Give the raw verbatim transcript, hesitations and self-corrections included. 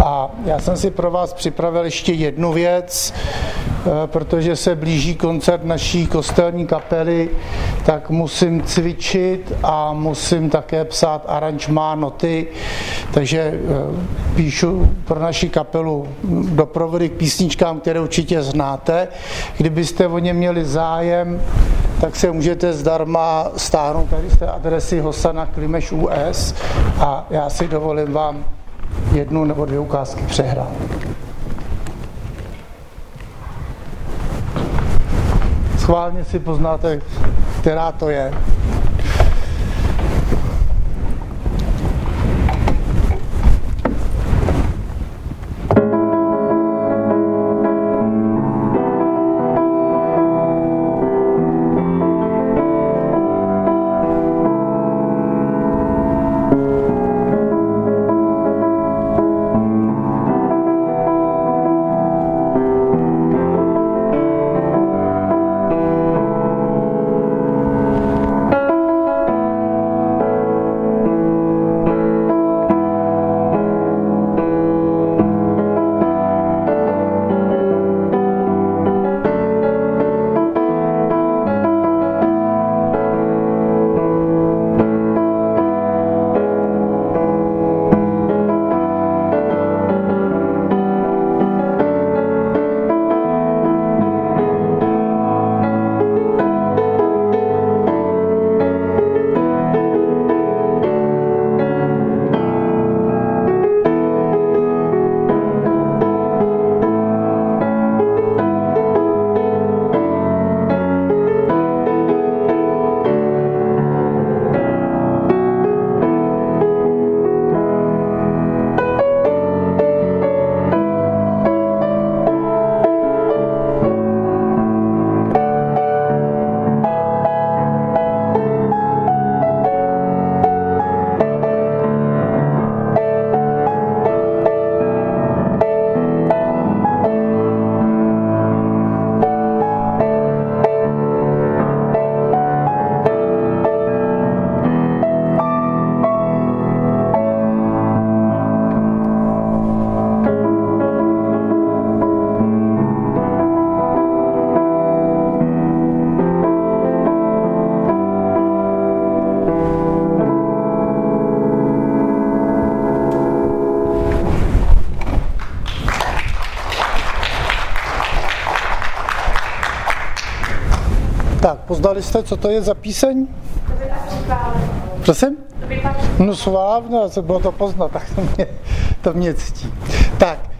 A já jsem si pro vás připravil ještě jednu věc, protože se blíží koncert naší kostelní kapely, tak musím cvičit a musím také psát aranžmá, noty, takže píšu pro naši kapelu doprovody k písničkám, které určitě znáte. Kdybyste o ně měli zájem, tak se můžete zdarma stáhnout tady z té adresy Hosana Klimeš U S a já si dovolím vám jednu nebo dvě ukázky přehrát. Schválně si poznáte, která to je. Tak, poznali jste, co to je za píseň? To by tak říkal. Prosím? To by tak No svávno, co bylo to poznat, tak to mě, to mě ctí. Tak,